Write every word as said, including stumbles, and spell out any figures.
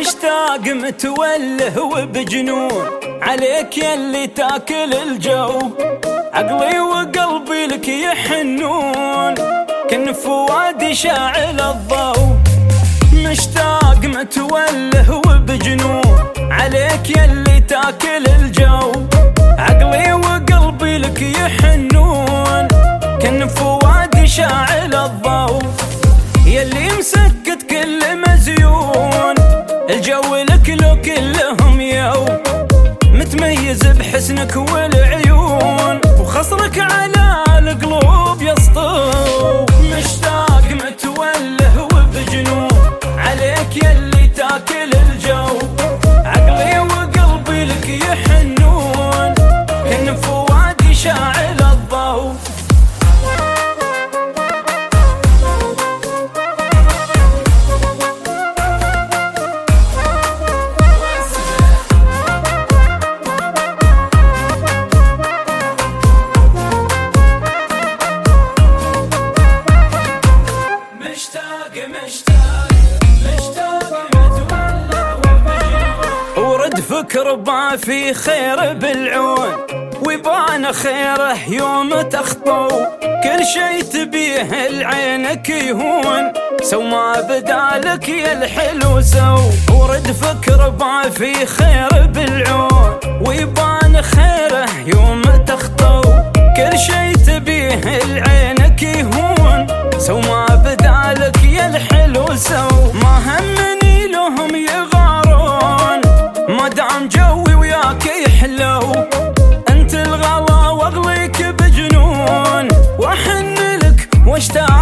مشتاق متوله وبجنون عليك يلي تاكل الجو، عقلي وقلبي لك يحنون كن فؤادي شاعل الضوء. مشتاق متوله وبجنون عليك يلي تاكل الجو، عقلي وقلبي لك يحنون كن فؤادي شاعل الضوء. يلي مسكت كل مزيون الجو لك لو كلهم يوم، متميز بحسنك والعيون وخصرك على القلوب يسطو. مشتاق متوله وبجنون عليك يلي تاكل الجو، عقلي وقلبي لك يحنون كن فؤادي شاعل الضوء. ورد فكر با في خير بالعون ويبان خيره يوم تخطو، كل شي تبيه العينك يهون سو ما بدالك يا الحلو سو. ورد فكر با في خير بالعون ويبان خيره يوم تخطو، كل شي تبيه العينك يهون سو ما بدالك يا الحلو سو. ما همني لهم يغارون ما دام جوي وياك يحلو، انت الغلا واغليك بجنون واحن لك واشتاق